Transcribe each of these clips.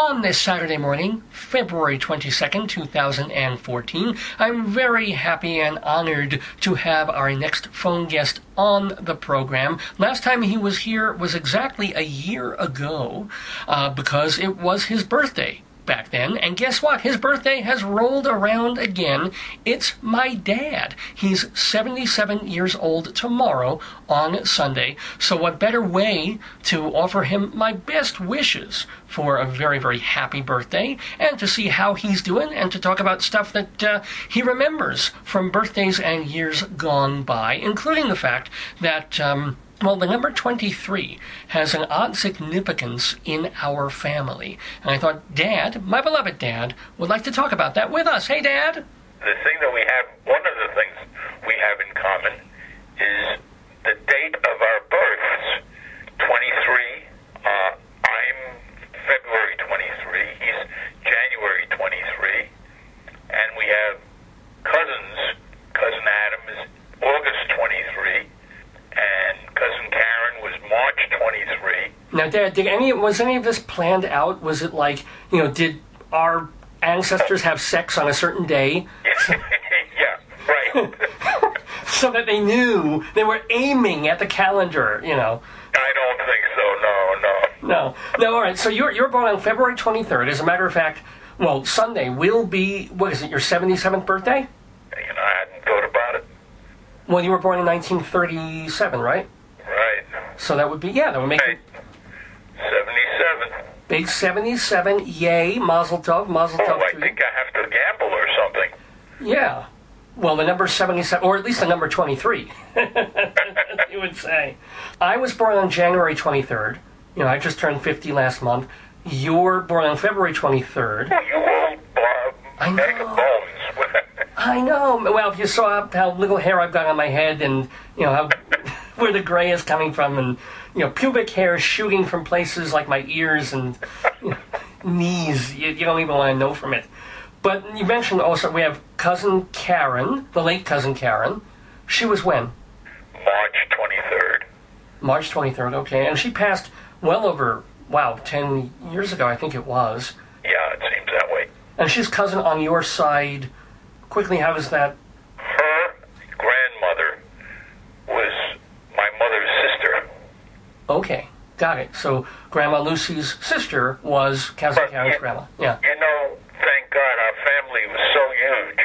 On this Saturday morning, February 22nd, 2014, I'm very happy and honored to have our next phone guest on the program. Last time he was here was exactly a year ago, because it was his birthday back then, and guess what? His birthday has rolled around again. It's my dad. He's 77 years old tomorrow on Sunday, so what better way to offer him my best wishes for a very, very happy birthday, and to see how he's doing, and to talk about stuff that he remembers from birthdays and years gone by, including the fact that well, the number 23 has an odd significance in our family. And I thought, Dad, my beloved Dad, would like to talk about that with us. Hey, Dad. The thing that we have, one of the things we have in common is the date of our births, 23. I'm February 23. He's January 23. And we have cousins. Cousin Adam is August 23. And Cousin Karen was March 23. Now, Dad, was any of this planned out? Was it like, did our ancestors have sex on a certain day? Yeah, right. So that they knew they were aiming at the calendar, I don't think so, no. No, all right, so you're born on February 23rd. As a matter of fact, well, Sunday will be, what is it, your 77th birthday? I hadn't thought about it. Well, you were born in 1937, right? Right. So that would be, that would make it 77. Big 77, yay, mazel tov to I you. think I have to gamble or something. Yeah. Well, the number 77, or at least the number 23, you would say. I was born on January 23rd. I just turned 50 last month. You're born on February 23rd. Oh, you old I bag of know. bones. I know. Well, if you saw how little hair I've got on my head, and how where the gray is coming from, and pubic hair shooting from places like my ears and knees, you don't even want to know from it. But you mentioned also we have Cousin Karen, the late Cousin Karen. She was when? March 23rd. March 23rd. Okay, and she passed well over 10 years ago, I think it was. Yeah, it seems that way. And she's cousin on your side. Quickly, how does that? Her grandmother was my mother's sister. Okay, got it. So Grandma Lucy's sister was Cousin Karen's grandma. Yeah. Thank God our family was so huge.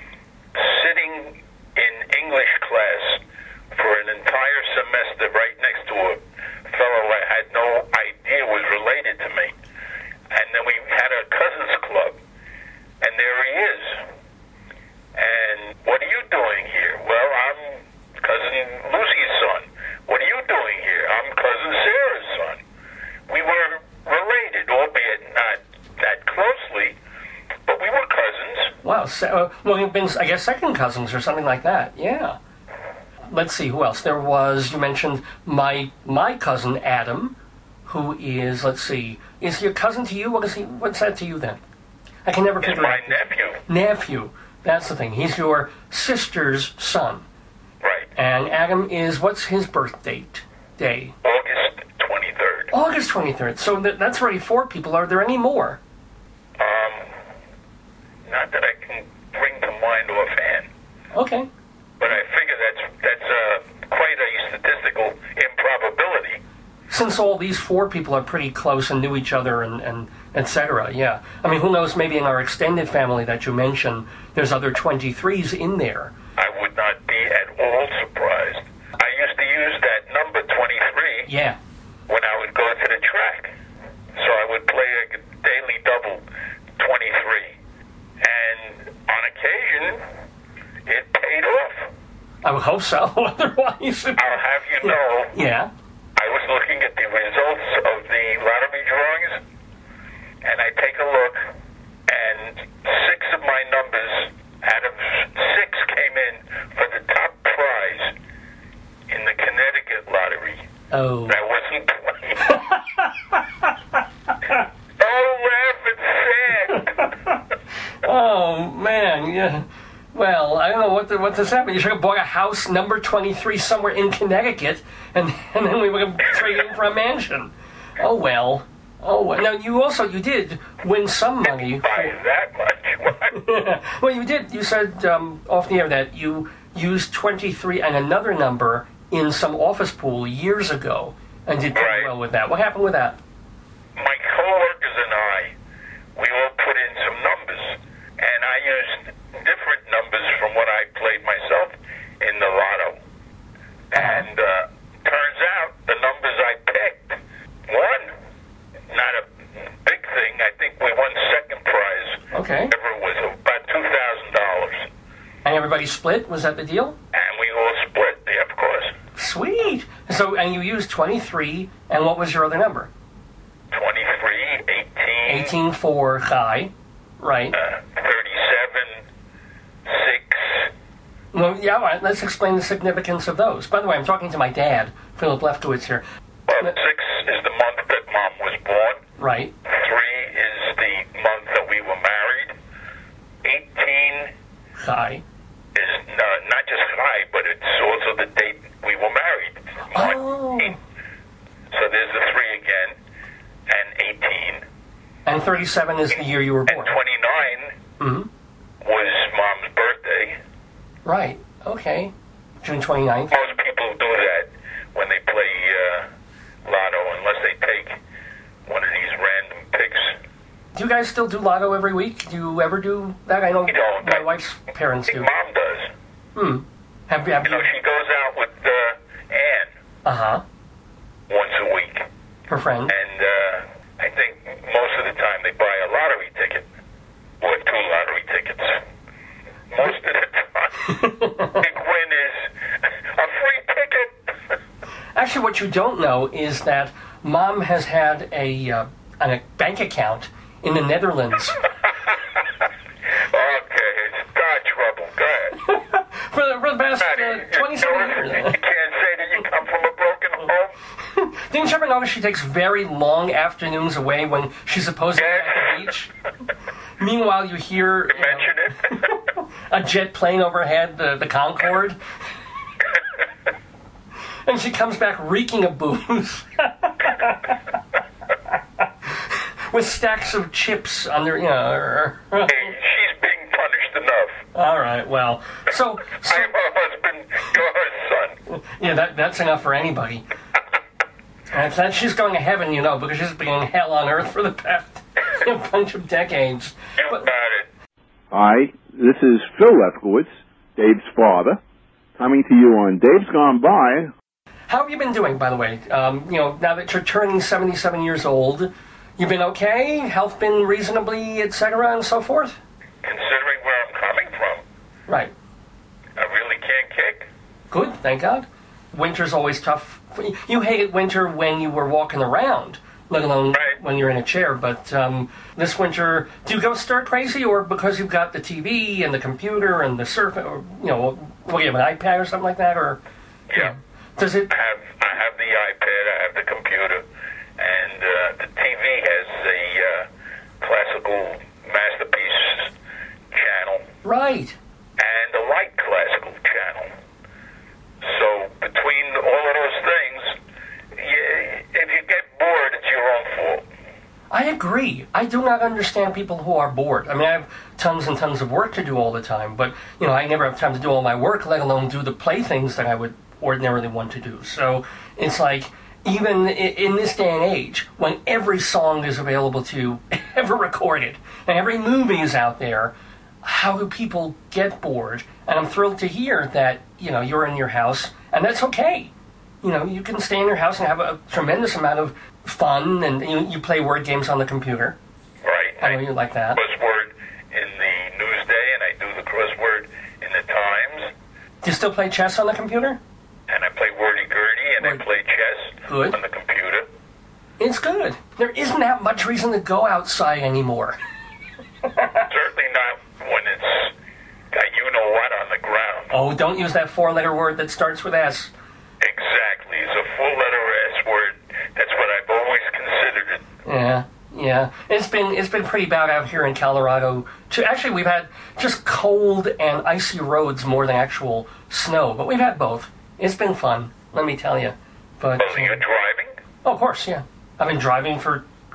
Sitting in English class for an entire semester right next to a fellow I had no idea was related to me. And then we had a cousins club, and there he is. And what are you doing here? Well, I'm Cousin Lucy's son. What are you doing here? I'm Cousin Sarah's son. We were related, albeit not that closely, but we were cousins. Wow. So, well, you've been, I guess, second cousins or something like that. Yeah. Let's see, who else? There was, you mentioned my cousin Adam, who is, let's see, is he a cousin to you? What's that to you then? I can never figure out. He's my nephew. Nephew. That's the thing. He's your sister's son. Right. And Adam is, what's his birth date? Day? August 23rd. August 23rd. So that's already 4 people. Are there any more? Not that I can bring to mind offhand. Okay. But I figure that's quite a statistical improbability. Since all these 4 people are pretty close and knew each other and et cetera, yeah. I mean, who knows, maybe in our extended family that you mentioned, there's other 23s in there. I would not be at all surprised. I used to use that number 23 Yeah. when I would go to the track. So I would play a daily double 23. And on occasion, it paid off. I would hope so, otherwise... I'll have you know, Yeah. I was looking at the results of the lottery drawings, and I take a look, and 6 of my numbers out of 6 came in for the top prize in the Connecticut lottery. Oh. I wasn't playing. Oh, laugh and sad. Oh, man, yeah. Well, I don't know what this happened. You should have bought a house number 23 somewhere in Connecticut, and then we would have traded in for a mansion. Oh, well. Oh, well, now you did win some money. By that much. Well, you did. You said off the air that you used 23 and another number in some office pool years ago and did pretty well with that. What happened with that? My coworkers and I, we all put in some numbers, and I used different numbers from what I played myself in the lotto. And turns out the numbers I picked won. Not a big thing. I think we won second prize. Okay. Ever was about $2,000. And everybody split? Was that the deal? And we all split, yeah, of course. Sweet. So, and you used 23, and what was your other number? 23, 18. 18 for Chai, right? 37, 6. Well, yeah, all right. Let's explain the significance of those. By the way, I'm talking to my dad, Philip Lefkowitz here. Well, 6 is the month that Mom was born. Right. 3 is the month that we were married. 18 Chai. is not just high, but it's also the date we were married. Oh. So there's the 3 again, and 18. And 37 is the year you were born. And 29 was Mom's birthday. Right. Okay. June 29th. Most people do that when they play Lotto, unless they take one of these random picks. Do you guys still do Lotto every week? Do you ever do that? I know We don't. my wife's parents do. Mom does. Have you? She goes out with Ann Uh-huh. once a week. Her friend. And I think most of the time they buy a lottery ticket. Or 2 lottery tickets. Most of the time. Big win is a free ticket. Actually, what you don't know is that Mom has had a bank account in the Netherlands. Okay, it's got trouble. Go ahead. for the past 27 years. You can't say that you come from a broken home. Didn't you ever notice she takes very long afternoons away when she's supposedly at the beach? Meanwhile, you hear Mention it. a jet plane overhead, the Concorde. And she comes back reeking of booze. With stacks of chips on their, Hey, she's being punished enough. All right, well, so I'm her husband, you're her son. yeah, that's enough for anybody. And that she's going to heaven, because she's been in hell on earth for the past bunch of decades. You got it. Hi, this is Phil Lefkowitz, Dave's father, coming to you on Dave's Gone By. How have you been doing, by the way? Now that you're turning 77 years old, you been okay? Health been reasonably, etc., and so forth? Considering where I'm coming from, Right. I really can't kick. Good, thank God. Winter's always tough. You hated winter when you were walking around, let alone when you're in a chair. But this winter, do you go stir crazy, or because you've got the TV and the computer and the surf, or what, you have an iPad or something like that, or Yeah. Does it? I have the iPad, I have the computer, and the TV has a classical masterpiece channel Right. and a light classical channel. So between all of those things, if you get bored, it's your own fault. I agree. I do not understand people who are bored. I mean, I have tons and tons of work to do all the time, but, I never have time to do all my work, let alone do the play things that I would ordinarily want to do. So it's like, even in this day and age, when every song is available to you, ever recorded, and every movie is out there, how do people get bored? And I'm thrilled to hear that, you're in your house, and that's okay. You can stay in your house and have a tremendous amount of fun, and you play word games on the computer. Right. I know you like that. Crossword in the Newsday, and I do the crossword in the Times. Do you still play chess on the computer? And I play wordy-gurdy, and I play chess Good. on the computer. It's good. There isn't that much reason to go outside anymore. Certainly not when it's got you-know-what on the ground. Oh, don't use that 4-letter word that starts with S. Exactly. It's a full-letter S word. That's what I've always considered it. Yeah. It's been pretty bad out here in Colorado. Actually, we've had just cold and icy roads more than actual snow, but we've had both. It's been fun, let me tell you. But Oh, you're driving? oh, of course, yeah. I've been driving for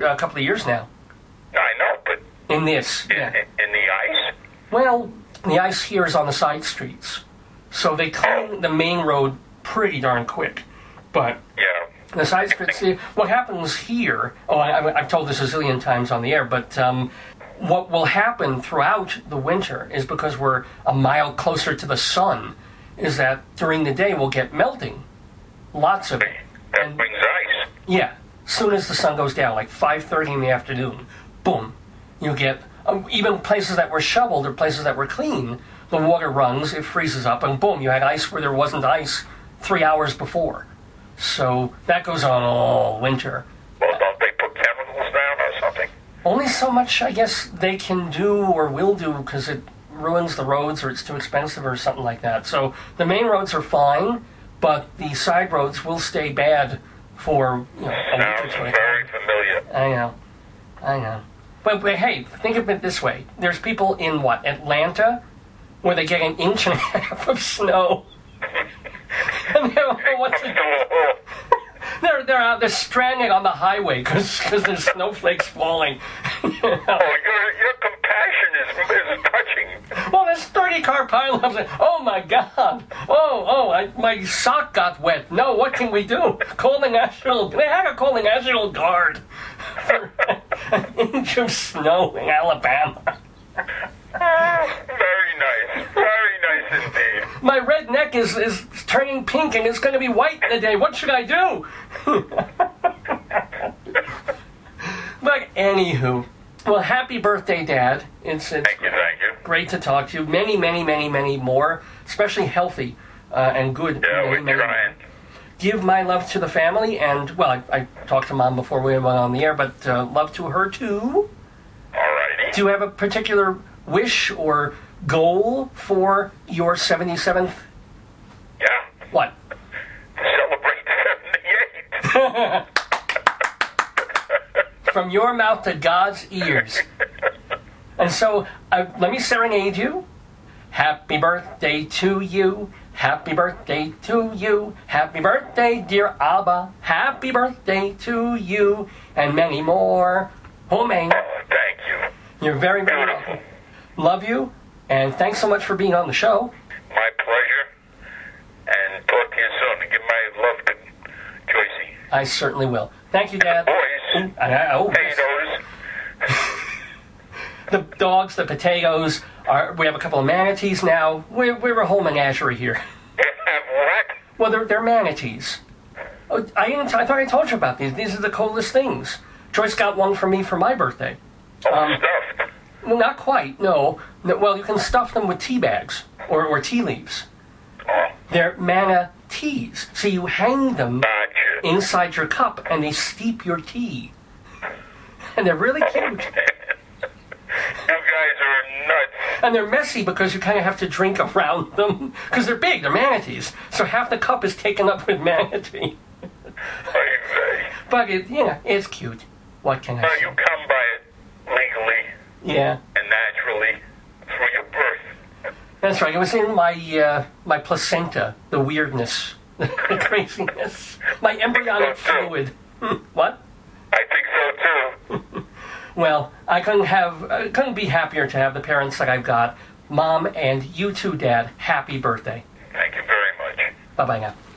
a couple of years now. I know, but In this, yeah. in the ice? Well, the ice here is on the side streets, so they clean the main road pretty darn quick. But Yeah. the side streets, see, what happens here, I've told this a zillion times on the air, but what will happen throughout the winter is because we're a mile closer to the sun, is that during the day we'll get melting. Lots of it. That brings ice. Yeah, soon as the sun goes down, like 5:30 in the afternoon, boom, you get, even places that were shoveled or places that were clean, the water runs, it freezes up, and boom, you had ice where there wasn't ice 3 hours before. So that goes on all winter. Well, don't they put chemicals down or something? Only so much, I guess, they can do or will do because it ruins the roads or it's too expensive or something like that. So the main roads are fine, but the side roads will stay bad for a week or Sounds two. very familiar. I know. But hey, think of it this way. There's people in, Atlanta, where they get an inch and a half of snow. And they don't know what to do. They're stranded on the highway because there's snowflakes falling. Oh, your compassion is touching. Well, there's 30-car pileups. Oh, my God. My sock got wet. No, what can we do? Call the National... They had to call the National Guard for an inch of snow in Alabama. Very nice. Very nice indeed. My red neck is turning pink and it's going to be white in a day. What should I do? But anywho, well, happy birthday, Dad. It's Thank you. great to talk to you. Many, many, many, many more, especially healthy and good. Yeah, many, we're many more. trying. Give my love to the family, and, well, I talked to Mom before we went on the air, but love to her, too. Alrighty. Do you have a particular wish or goal for your 77th? Yeah. What? To celebrate 78. From your mouth to God's ears. And so, let me serenade you. Happy birthday to you. Happy birthday to you. Happy birthday, dear Abba. Happy birthday to you. And many more. Homing. Oh, thank you. You're very, very welcome. Love you. And thanks so much for being on the show. My pleasure. And talk to you soon. Give my love to Joycey. I certainly will. Thank you, Dad. Boys. Potatoes. The dogs, the potatoes. We have a couple of manatees now. We're a whole menagerie here. What? Well, they're manatees. Oh, I thought I told you about these. These are the coolest things. Joyce got one for me for my birthday. Stuffed. Well, not quite, no. Well, you can stuff them with tea bags or tea leaves. Oh, They're manatees. So you hang them gotcha. inside your cup and they steep your tea. And they're really cute. You guys are nuts. And they're messy because you kind of have to drink around them. Because they're big, they're manatees. So half the cup is taken up with manatee. But, it's cute. What can I Well, say? you come by it legally Yeah, and naturally through your birth. that's right. It was in my placenta, the weirdness, the craziness, my embryonic fluid. What? I think so too. Well, I couldn't be happier to have the parents that I've got. Mom and you too, Dad. Happy birthday. Thank you very much. Bye-bye now.